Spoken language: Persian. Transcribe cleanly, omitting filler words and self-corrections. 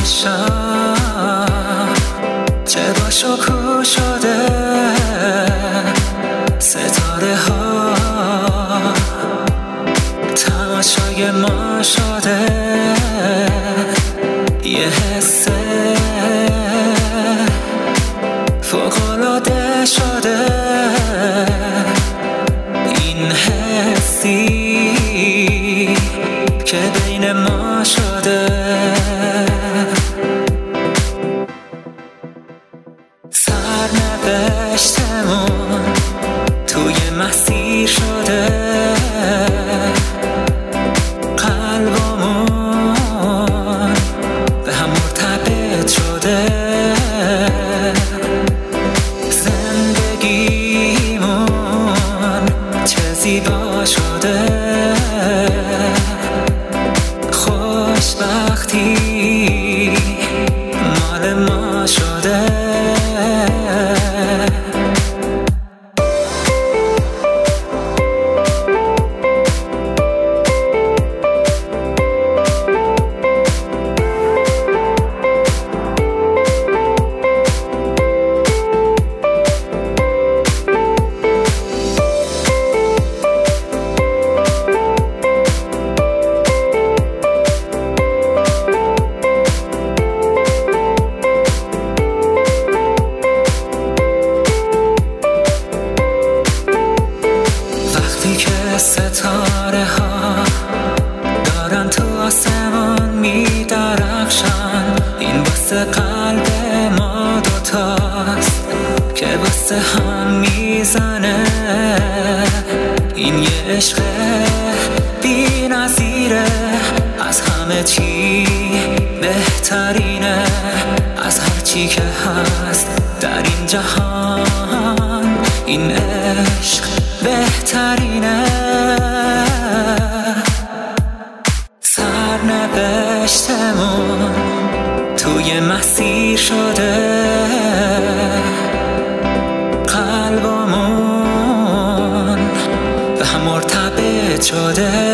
شب چه با شکوه شده ستاره ها تماشای ما شده یه حس فوق‌العاده شده این حسی که بین ما شده سرنوشتمون توی مسیر شده قلبمون به هم مرتبط شده زندگیمون چه زیبا شده خوشبختی مال ما شده ستاره ها دارن تو آسمان می درخشن این واسه قلب ما دوتاست که واسه هم میزنه این یه عشق بی نظیره از همه چی بهترینه از هر چی که هست در این جهان این عشق بهترینه سرنوشتمون توی مسیر شده قلبمون به هم مرتبط شده